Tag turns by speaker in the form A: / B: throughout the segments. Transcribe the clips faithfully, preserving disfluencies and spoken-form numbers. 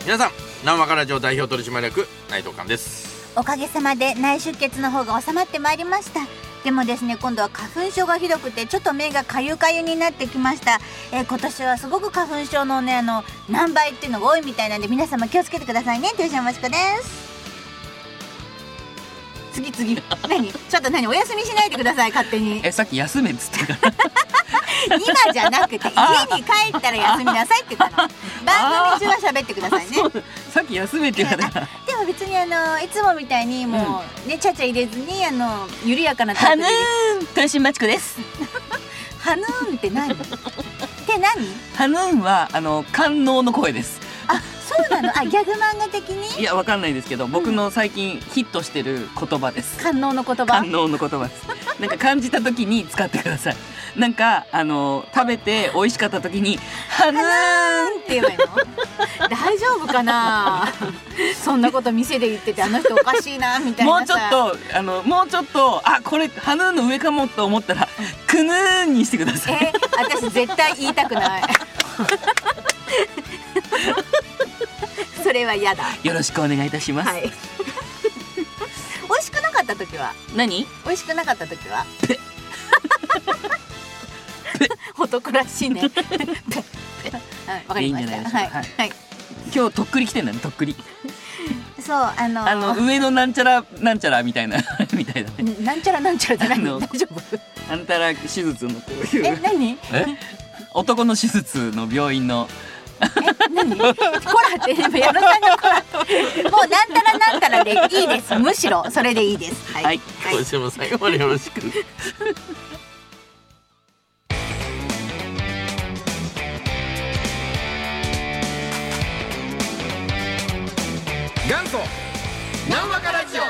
A: 皆さん、南和ラジオ代表取締役内藤寛です。
B: おかげさまで内出血の方が収まってまいりました。でもですね、今度は花粉症がひどくてちょっと目がかゆかゆになってきました。えー、今年はすごく花粉症のねあの何倍っていうのが多いみたいなんで、皆様気をつけてくださいね。豊島真知子です。次次何ちょっと何お休みしないでください、勝手に。
C: えさっき休めっつったから
B: 今じゃなくて家に帰ったら休みなさいって言ったの。番組中は喋ってくださいね。
C: さっき休めって言ったから
B: でも別にあのいつもみたいにもうね、うん、ちゃちゃ入れずにあの緩やかな
C: はぬーん豊島真知子です。
B: はぬーんって何って何
C: はぬーんはあの官能の声です。
B: あ、そうなの。あ、ギャグ漫画的に。
C: いやわかんないですけど、僕の最近ヒットしてる言葉です。
B: 官能の言葉。
C: 官能の言葉です。なんか感じた時に使ってください。なんかあの食べて美味しかった時にはぬーん
B: って言えばいいの？大丈夫かな。そんなこと店で言っててあの人おかしいなみたいな。
C: もうちょっとあのもうちょっとあこれはぬーんの上かもと思ったらくぬーんにしてください。
B: え、私絶対言いたくない。それは嫌だ。
C: よろしくお願いいたします。
B: はい。美味しくなかった時は
C: 何？
B: 美味しくなかった時は男らしいね。わかりました。はい、はいはい、
C: 今日とっくり来てんだね、とっくり。
B: そう、あのー、
C: あの上のなんちゃらなんちゃらみたいなみたいなね。
B: なんちゃらなんちゃらじゃないの？大丈夫？
C: あんたら手術のこういう。
B: え、何？
C: え？男の手術の病院の。
B: え、何？こらって矢野さんがこら。もうなんたらなんたらでいいです。むしろそれでいいです。はい。はい、
A: 今週も最後までよろしく。元祖南和ラジオ。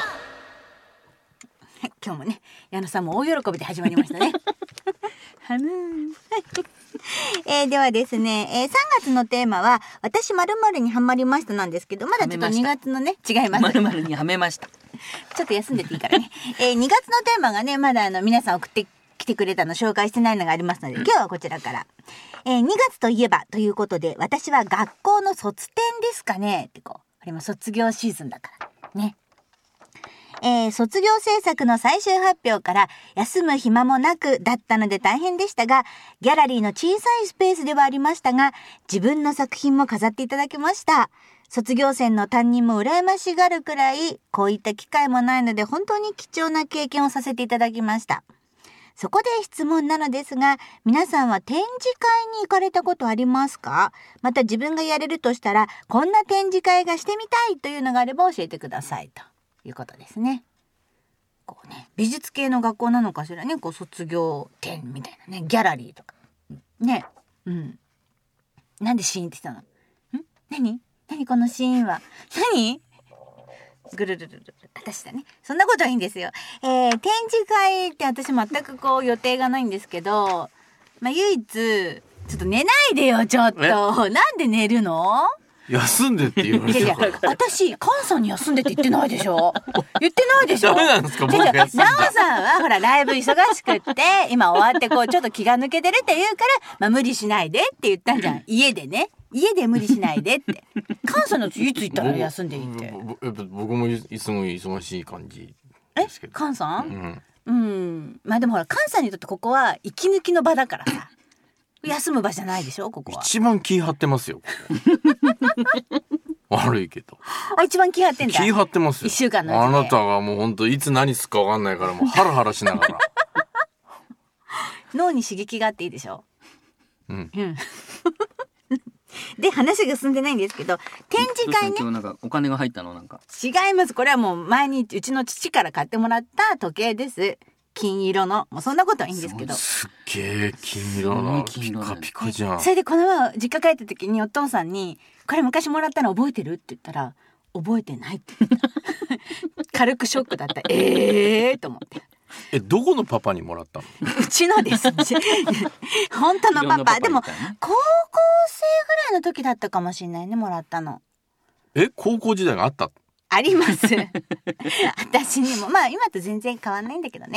B: 今日もね、矢野さんも大喜びで始まりましたね。はぬーえー、ではですね、えー、さんがつのテーマは私〇〇にハマりましたなんですけど、まだちょっとにがつのね、違います。
C: 〇〇にはめました。
B: ちょっと休んでていいからね。えー、にがつのテーマがね、まだあの皆さん送ってきてくれたの紹介してないのがありますので、今日はこちらから。えー、にがつといえばということで、私は学校の卒展ですかねってこう、あれも卒業シーズンだからね。えー、卒業制作の最終発表から休む暇もなくだったので大変でしたが、ギャラリーの小さいスペースではありましたが、自分の作品も飾っていただきました。卒業生の担任も羨ましがるくらい、こういった機会もないので本当に貴重な経験をさせていただきました。そこで質問なのですが、皆さんは展示会に行かれたことありますか？また自分がやれるとしたら、こんな展示会がしてみたいというのがあれば教えてくださいということですね。こうね、美術系の学校なのかしらね、こう卒業展みたいなね、ギャラリーとかね、うん。なんでシーンって言ったの？ん？何？何このシーンは？何？ぐるるるるる、私だね。そんなことはいいんですよ。えー、展示会って私全くこう予定がないんですけど、まあ唯一ちょっと寝ないでよちょっと。なんで寝るの？
A: 休んでって言われてるから。いやいや、
B: 私菅さんに休んでって言ってないでしょ。言ってないでしょ。
A: ダメなんですか？僕が休んじゃ。
B: 奈緒さんはほらライブ忙しくって今終わってこうちょっと気が抜けてるって言うから、まあ無理しないでって言ったんじゃん。家でね。家で無理しないでって。菅さんのいつ言ったら休んでいいって。
A: 僕もいつも忙しい感じですけど。
B: え、菅さん？うん。うん。まあでもほら菅さんにとってここは息抜きの場だからさ。休む場じゃないでしょここは。
A: 一番気張ってますよ。悪いけど。
B: あ、一番気張ってんだ。
A: 気張ってますよ。
B: 一週間のうちで。
A: あなたがもう本当いつ何すかわかんないからもうハラハラしながら。
B: 脳に刺激があっていいでしょ。
A: うん。
B: うん。で話が進んでないんですけど、展示会ね。
C: 今日なんかお金が入ったのなんか。
B: 違います。これはもう前にうちの父から買ってもらった時計です。金色の、もうそんなことはいいんですけど。
A: すっげえ金色のピカピカじゃん。
B: それでこの前実家帰った時にお父さんにこれ昔もらったの覚えてるって言ったら覚えてないって言った軽くショックだった。えーと思って。
A: え、どこのパパにもらったの？
B: うちのです。本当のパパ。パパでも高校生ぐらいの時だったかもしれないね、もらったの。
A: え、高校時代があった？
B: あります。私にもまあ今と全然変わんないんだけどね。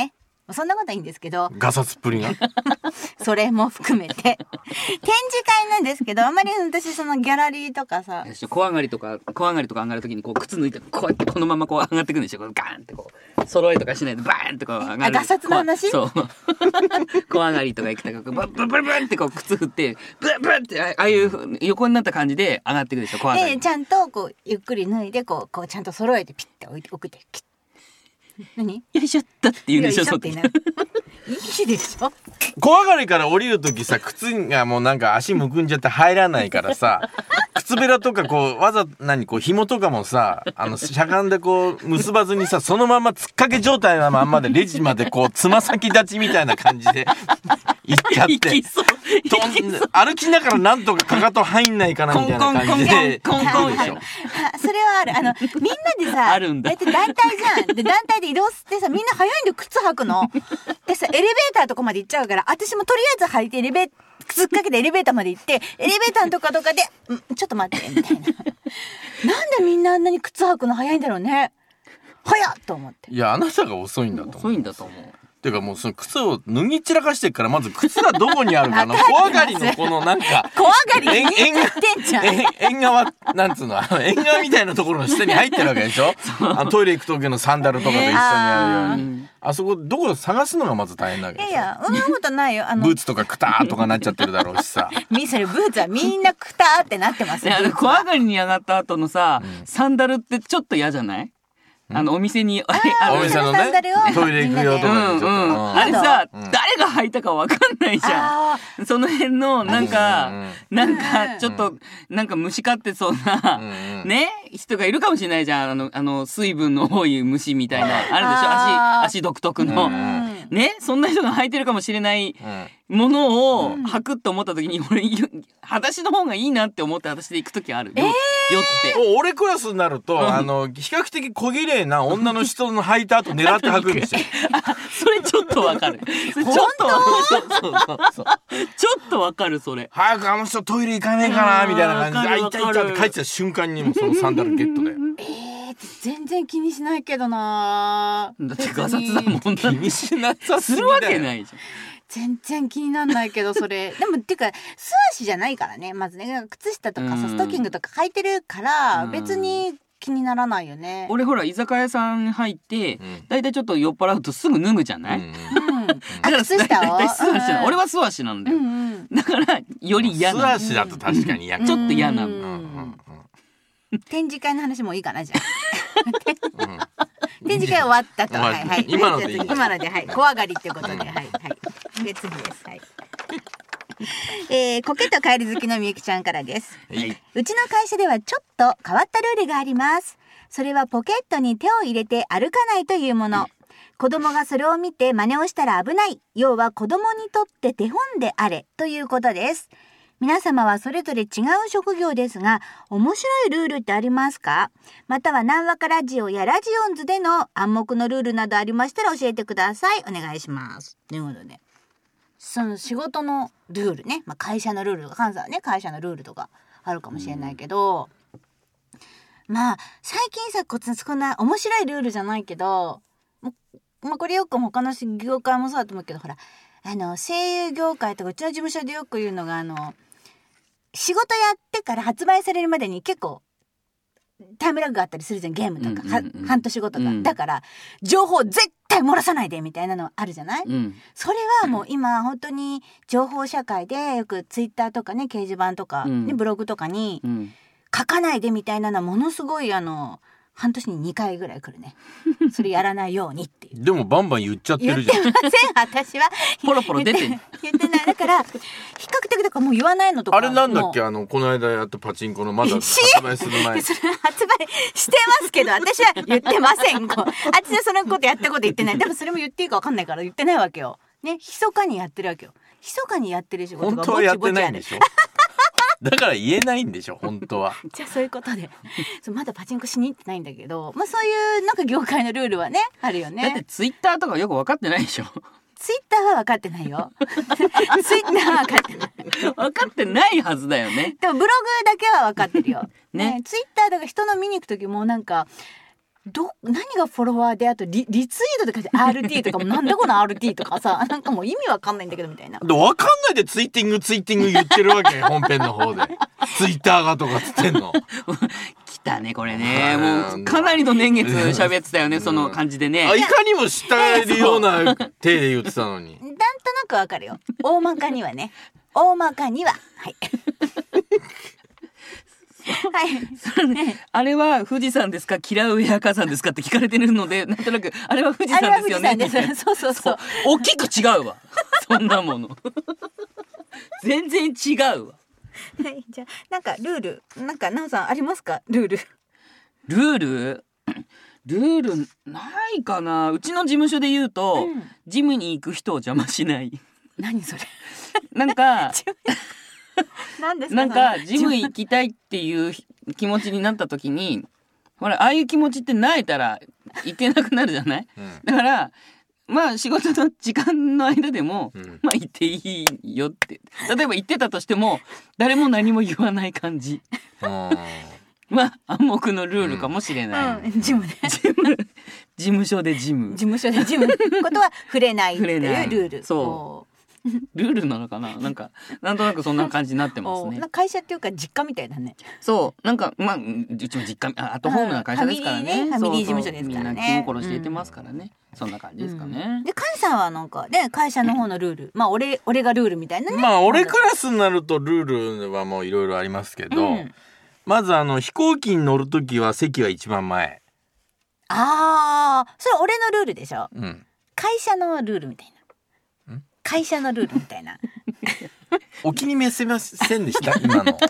B: そんなことはいいんですけど、
A: ガサツっぷりが
B: それも含めて展示会なんですけど、あんまり私そのギャラリーとかさ、
C: 小上がりとか小上がりとか上がるときにこう靴脱いでこうやってこのままこう上がってくんでしょ。こうガーンってこう揃えとかしないでバーンってこう上がる。
B: あガサツの話？
C: そう小上がりとか行きたかブンブンブンブンってこう靴振ってブンブンってああいう横になった感じで上がってくるでしょ。小上がり
B: でちゃんとこうゆっくり脱いでこうこうちゃんと揃えてピッて置いて置いてキッ何
C: よいしょったって言うんでしょ。
B: よいしょって言ういいでしょ。
A: 小上がりから降りるときさ、靴がもうなんか足むくんじゃって入らないからさ、靴べらとかこうわざ何こう紐とかもさ、あのしゃがんでこう結ばずにさ、そのままつっかけ状態のまんまでレジまでこうつま先立ちみたいな感じで行っちゃって
C: 行きそう
A: とん歩きながらなんとかかかと入んないかなみたいな感じで
C: コンコンコンコンコン
A: 行くでしょ。
B: それはある。あのみんなでさ、
C: あるんだ
B: だって団体じゃん。で団体で移動してさ、みんな早いんだよ靴履くの。でさエレベーターとかまで行っちゃうから、私もとりあえず履いてエレベー靴っかけてエレベーターまで行って、エレベーターのとかとかで、んちょっと待ってみたいな。なんでみんなあんなに靴履くの早いんだろうね。早っと思って。
A: いやあなたが遅いんだと思う。
C: 遅いんだと思う。
A: てかもうその靴を脱ぎ散らかしてるから、まず靴がどこにあるかの小上がりのこのなんか
B: 小上がり
A: 縁
B: に行っちゃってんじゃん。
A: 縁縁側なんつうの、あの縁側みたいなところの下に入ってるわけでしょ。あのトイレ行く時のサンダルとかと一緒にあるように、あそこどこ探すのがまず大変なわけでしょ。
B: いやいや、そんなことないよ。あの
A: ブーツとかクターとかなっちゃってるだろうしさ。
B: みそれブーツはみんなクターってなってますよ。
C: であの小上がりに上がった後のさ、サンダルってちょっと嫌じゃない？あのお店にある
A: お店のねトイレ行く用と
C: う
A: かでちょっと、
C: んうん、
A: うん
C: あれさ、
A: うん
C: 誰が履いたかわかんないじゃん。その辺のなんか、
A: うん
C: なんかちょっと、なんか虫飼ってそうな、
A: うん
C: ね人がいるかもしれないじゃん。あのあの水分の多い虫みたいなあるでしょ。
B: あー
C: 足足独特の、
A: うん
C: ねそんな人が履いてるかもしれない
A: うん
C: ものを履くと思った時に、俺裸足の方がいいなって思って私で行く時ある。よ、よって。
A: お俺クラスになると、
C: ん
A: あの比較的小綺麗な女の人の履いた後狙って履くんですよ。
C: あ、それちょっとわかる。それちょっとわかる。そうそうそうちょっとわかる、それ。
A: 早くあの人トイレ行かねえかなみたいな感じで、あ、
C: うん
A: いたいたって帰ってきた瞬間にもうそのサンダルゲットだよ。
B: えー、全然気にしないけどな。
C: だってガサツだもんな。
A: 気にしなさすぎだよ。
C: するわけないじゃん。
B: 全然気になんないけど、それ。でも、っていうか、素足じゃないからね。まずね、靴下とかさ、
C: うん
B: ストッキングとか履いてるから、
C: うん
B: 別に気にならないよね。
C: 俺ほら居酒屋さん入って、
A: うん
C: だいたいちょっと酔っ払うとすぐ脱ぐじゃない、
A: うん
B: うん。
C: だから
B: あ、靴下を
C: だいたい素足なの、
B: うん
C: 俺は素足なんだよ、
B: うんうん。
C: だからより嫌
A: 素
C: な
A: 足だと確かに嫌か
C: ちょっと嫌なの、
B: うん
A: うんうん
B: 展示会の話もいいかな、じゃあ。
A: うん
B: 展示会終わったと。
A: 終わった
B: はいはい。
A: 今のでいい
B: じゃあ次今ので、はい。小上がりっていうことで、はいはい。で、次です。はい。えー、コケと帰り好きのみゆきちゃんからです。
A: はいう
B: ちの会社ではちょっと変わったルールがあります。それはポケットに手を入れて歩かないというもの。子供がそれを見て真似をしたら危ない。要は子供にとって手本であれということです。皆様はそれぞれ違う職業ですが、面白いルールってありますか？または南和ラジオやラジオンズでの暗黙のルールなどありましたら教えてください。お願いします。ということで、その仕事のルールね、まあ、会社のルールとか、関西はね、会社のルールとかあるかもしれないけど、まあ最近さ、こそんな面白いルールじゃないけど、まあ、これよく他の業界もそうだと思うけど、ほらあの声優業界とかうちの事務所でよく言うのが、あの仕事やってから発売されるまでに結構タイムラグがあったりするじゃん、ゲームとか、
C: うんうんうん
B: は半年後とか、
C: うん
B: だから情報絶対漏らさないでみたいなのあるじゃない、
C: うん
B: それはもう今本当に情報社会でよくツイッターとかね、掲示板とか、
C: うん
B: ね、ブログとかに
C: うん
B: 書かないでみたいなのはものすごいあの半年ににかいぐらい来るね。それやらないようにっていう。
A: でもバンバン言っちゃって
B: 言っ
A: るじゃん。
B: てません、私は。
C: ポロポロ出てる
B: 言って言ってない。だから比較的だからもう言わないのとか。
A: あれなんだっけ、
B: もう
A: あのこの間やったパチンコのまだ発売する前
B: それ発売してますけど、私は言ってません。こう私はそのことやったこと言ってない。でもそれも言っていいか分かんないから言ってないわけよ。ね、密かにやってるわけよ。密かにやってる仕事
A: 本
B: がぼ
A: 当はやって
B: ちぼちある
A: ないんでしょ。だから言えないんでしょ本当は。
B: じゃあそういうことでそうまだパチンコしに行ってないんだけど、まあそういうなんか業界のルールはねあるよ
C: だって
B: ね。
C: ツイッターとかよく分かってないでしょ。
B: ツイッターは分かってないよ。ツイッターは分かってない。
C: 分かってないはずだよね。
B: でもブログだけは分かってるよ。
C: ね
B: ね、ツイッターだから人の見に行く時もなんかど何がフォロワーであと リ, リツイートとかで アールティー とかもなんだこの アールティー とかさなんかもう意味わかんないんだけどみたいな。
A: でわかんないでツイッティングツイッティング言ってるわけ本編の方でツイッターがとかつってんの
C: 来たねこれね。もうかなりの年月喋ってたよね、その感じでね。
A: あいかにも慕えるような手で言ってたのに。
B: なんとなくわかるよ。大まかにはね。大まかには。はい。はい。
C: それね、あれは富士山ですか嫌う上赤山ですかって聞かれてるので、なんとなくあれは富士山ですよね。
B: あれは富士山です。そうそうそう。
C: 大きく違うわ。そんなもの。全然違うわ。
B: はい、じゃあなんかルールなんかなおさんありますかルール。
C: ルールルールないかな。うちの事務所で言うと、うん、ジムに行く人を邪魔しない。
B: 何それ。
C: なんか
B: 何ですか。
C: なんかジム行きたいっていう気持ちになった時に、ほらああいう気持ちって慣れたら行けなくなるじゃない、うん、だからまあ仕事の時間の間でも、うん、まあ行っていいよって。例えば行ってたとしても誰も何も言わない感じ。まあ暗黙のルールかもしれない。
B: うんうん、ジムね。
C: ジム事務所でジム。
B: 事務所でジムのことは触れないっていうルール。
C: そう。ルールなのかな。なんかなんとなくそんな感じになってますね。
B: 会社っていうか実家みたいだね。
C: そうなんかまあうちも実家アットホームな会社ですからね。
B: ファミリーね、ファミリー事務所ですからね。
C: みんな気心していてますからね。うん、そんな感じですかね。
B: うん、でカイさんはなんかね会社の方のルール、まあ俺俺がルールみたいなね。
A: まあ俺クラスになるとルールはもういろいろありますけど、うん、まずあの飛行機に乗るときは席は一番前。
B: ああ、それ俺のルールでしょ。
A: うん。
B: 会社のルールみたいな。会社のルールみたいな。
A: お気に召せませんでした今の。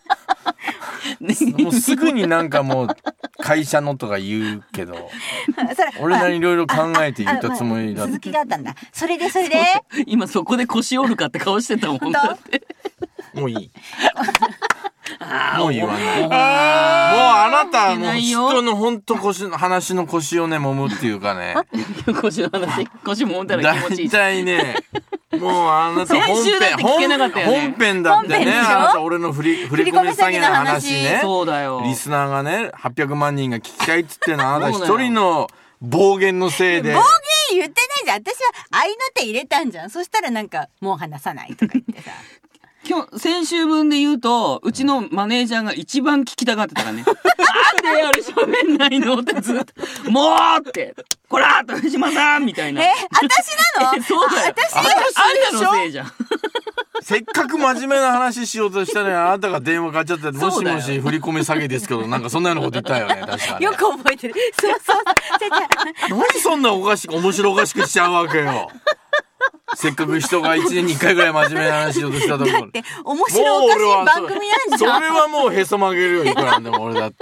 A: もうすぐになんかもう会社のとか言うけど俺なりにいろいろ考えて言ったつもりだった。
B: 続きがあったんだ。それでそれで
C: 今そこで腰折るかって顔してたもんだって。
A: もういい。もう言わない。もうあなたはもう人の本当腰の話の腰をね揉むっていうかね。
C: 腰の話腰揉んだら気持ちいい。
A: 大体ね。もうあなた本編、本編だってね、あなた俺の振り、振り込み詐欺の話ね。
C: そうだよ。
A: リスナーがね、はっぴゃくまんにんが聞きたいっつってのあなた一人の暴言のせいで。
B: 暴言言ってないじゃん。私は愛の手入れたんじゃん。そしたらなんか、もう話さないとか言ってさ。
C: 今日、先週分で言うと、うちのマネージャーが一番聞きたがってたからね。なんであれ喋んないのってずっと、もうって、こらー藤島さんみたいな。
B: え、私なの？
C: そうだよ。
B: 私
C: あんたのせいじゃん。
A: せっかく真面目な話しようとしたのにあなたが電話買っちゃって、もしもし振り込み詐欺ですけど、なんかそんなようなこと言ったよね、確かに。
B: よく覚えてる。そうそう。
A: 何そんなおかしく、面白おかしくしちゃうわけよ。せっかく人がいちねんにいっかいぐらい真面目な話しようとしたところ。
B: だって面白おかしい番組なんじゃん。
A: それはもうへそ曲げるよ、いくらなんでも俺だって。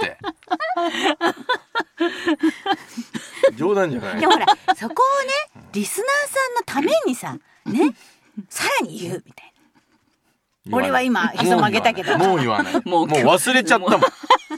A: 冗談じゃない。
B: でもほら、そこをね、リスナーさんのためにさ、ね、さらに言うみたいな。俺は今へそ曲げたけど。
A: もう言わない。もう忘れちゃったもん。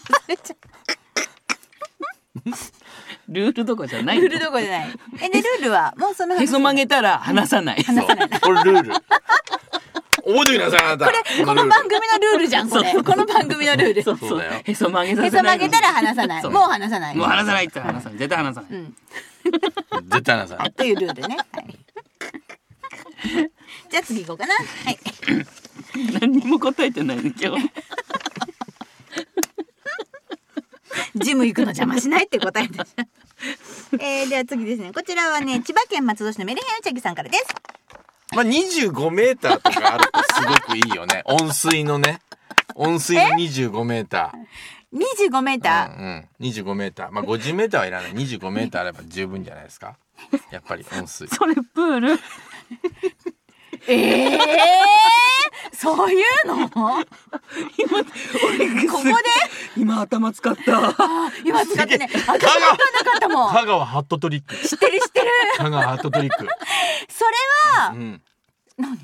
C: ルールどこじゃない。
B: ルールどこじゃない。え、でルールはもうその
C: へそ曲げたら話さない。
B: 話さない。
A: これルール。覚えてくださいあなた。
B: これこの番組のルールじゃんこれ。この番組のルール。
C: そうそうだよ。へそ曲げさせない。
B: へそ曲げたら話さない。もう話さない。
C: もう話さないって話さない。絶対話さない。うん。
A: 絶対話さない。
B: というルールね。はい。じゃあ次行こうかな。はい。
C: 何にも答えてないね今日。
B: ジム行くの邪魔しないって答えでした。えー、では次ですね。こちらはね、千葉県松戸市のメルヘンウチャギさんからです。
A: まあ、にじゅうごメーターとかあるとすごくいいよね。温水のね。温水のにじゅうごメータ
B: ー。にじゅうごメーター、
A: うん、うん。にじゅうごメーター。まあ、ごじゅうメーターはいらない。にじゅうごメーターあれば十分じゃないですか。やっぱり温水。
C: それプール。
B: ええー、そういうの？今俺ここで
C: 今頭使った。
B: 今使ってね。頭使わなかったもん。
A: 香川ハットトリック。
B: 知ってる知ってる。
A: 香川ハットトリック。
B: それは、うん、何？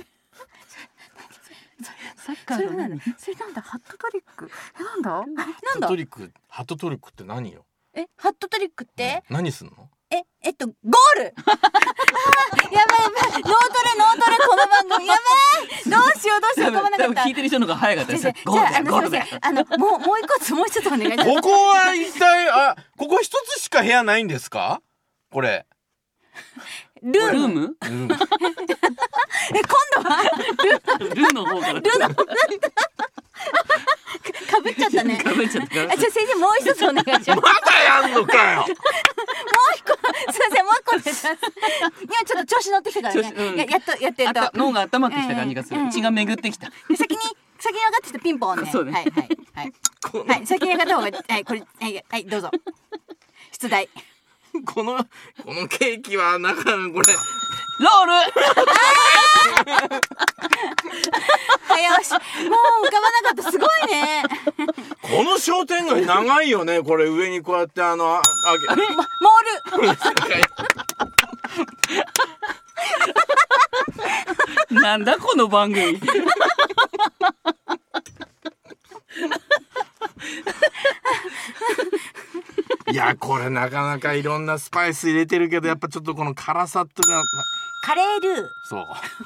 C: サッカーの何？
B: それなんだハットトリック？えなんだ？なんだ？
A: ハットトリックハットトリックって何よ？
B: えハットトリックって？
A: 何すんの？
B: え、えっと、ゴールやばいやばい。脳トレ、脳トレ、この番組。やばいどうしよう、どうしよう、浮かばなかった。
C: 聞いてる人の方が早かったです。
B: ゴールだよ、ゴールだよ。あの、もう、もう一個つ、もう一つお願いします。
A: ここは一体、あ、ここ一つしか部屋ないんですかこれ。
B: ルーム
C: ルーム
A: うん、
B: え、今度は
C: ルーの方から。ルーの方か
B: ぶっちゃったね。
C: かぶっちゃった。
B: あ、じゃあ先生もう一つお願いします。
A: まだやんのかよ
B: もう一個、すいません、もう一個お願いします。今ちょっと調子乗ってきたからね。うん、や、やっと、やってやっと。
C: 脳が温まってきた感じがする。血が巡ってきた。
B: で、先に、先に上がってきたピンポンね。
C: そうね。
B: はい、はい、はい。はい、先に上がった方が、はい、これ、はい、はい、どうぞ。出題。
A: この、このケーキは、なんか、これ。ロール
B: 早押し。もう浮かばなかった。すごいね。
A: この商店街長いよね。これ上にこうやってあの、あ、あ、
B: モー
C: ルなんだこの番組。
A: いや、これなかなかいろんなスパイス入れてるけど、やっぱちょっとこの辛さとか。
B: カレールー。
A: そう。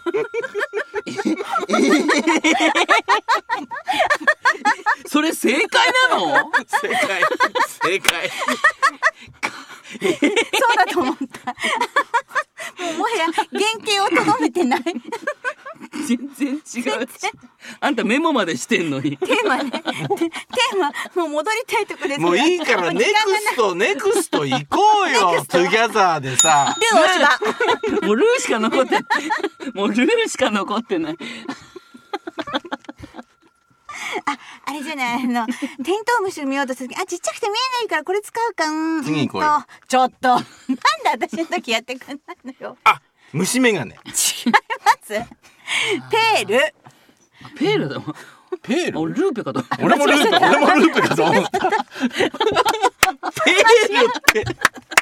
C: それ正解なの？
A: 正解。正解。
B: そうだと思った。もうもはや原型をとどめてない。
C: 全然違うし。あんたメモまでしてんのに。
B: テーマね。テーマ、もう戻りたいとこです。
A: もういいから、ネクスト、ネクスト行こうよ。トゥギャザーでさ。
B: ルーおしば。
C: もうルーしか残ってない。もうルーしか残ってない。
B: あ、あれじゃない、あの、テントウムシ見ようとするとき、あ、ちっちゃくて見えないからこれ使うかん。
A: 次にこれ。
B: ちょっと。なんで私の時やってくんないのよ。
A: あ、虫眼鏡。違い
B: ます。ペール。
C: ペールだもん。
A: ペール？
C: 俺ルーペかと。
A: 俺もルーペ、俺もルーペかと思った。ペールって。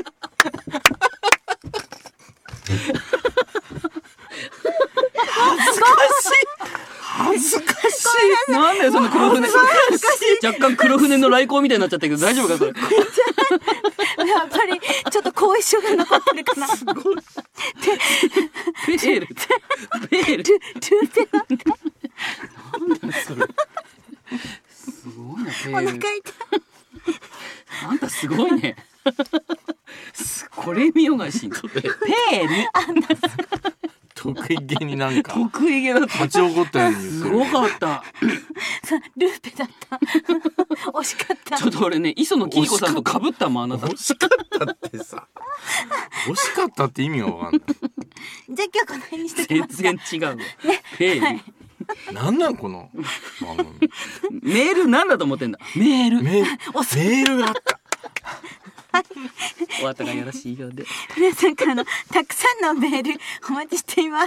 A: 恥ずかしい。恥ずかしい。
C: なんだよその黒船。若干黒船の来航みたいになっちゃったけど大丈夫かそれ。
B: やっぱりちょっと後遺症が残ってるかな。すごい。
C: ペール。ペール。
B: トゥーペなんだ。
C: なんだそれ。すごいなペール。
B: お腹痛い。
C: あんたすごいね。これ見よがし。ペール。
A: 得意げになんか
C: 得意げだった。
A: 立ち起こったように
C: すごかった。
B: ルーペだった。惜しかった。
C: ちょっと俺ね、磯野貴子さんと被ったもんあなた。
A: 惜しかったってさ。惜しかったって意味がわかんない。
B: じゃあ今日この辺にしときますか。
C: 全然違うわ。ペール。
A: なんなんこの番組。
C: メールなんだと思ってんだ。メール。
A: メール。メールがあった。
C: お後がよろしいようで。
B: 皆さんからのたくさんのメールお待ちしています。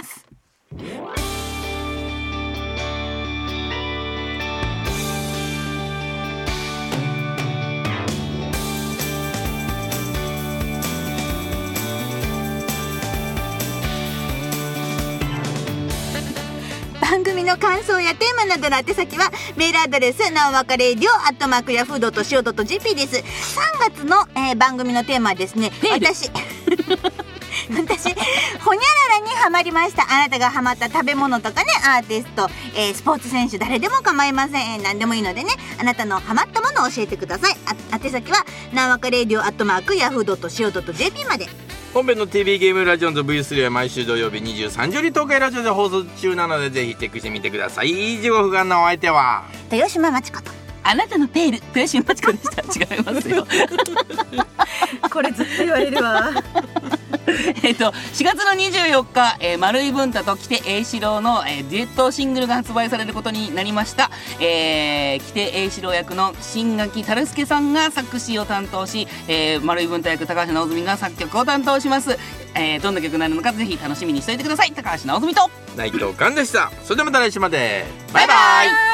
B: 番組の感想やテーマなどの宛先はメールアドレスなおわかレディオアットマークヤフードとシオドと ジェーピー です。さんがつの、えー、番組のテーマはですね、私私ほにゃららにハマりました。あなたがハマった食べ物とかね、アーティスト、えー、スポーツ選手、誰でも構いません、えー、何でもいいのでね、あなたのハマったものを教えてください。あ宛先はなおわかレディオアットマークヤフードとシオドと ジェーピー まで。
A: 本編の ティービー ゲームラジオの ブイスリー は毎週土曜日にじゅうさんじより東海ラジオで放送中なのでぜひチェックしてみてください。じごふがんのお相手は
B: 豊島真知子と
C: あなたのペール豊島真知子でした。違いますよ。
B: これずっと言われるわ。
C: えっとしがつのにじゅうよっか、えー、丸井文太と木手栄四郎の、えー、デュエットシングルが発売されることになりました。えー、木手栄四郎役の新垣樽助さんが作詞を担当し、えー、丸井文太役高橋直澄が作曲を担当します。えー、どんな曲になるのかぜひ楽しみにしておいてください。高橋直澄と
A: 内藤寛でした。それではまた来週まで。
C: バイバイ。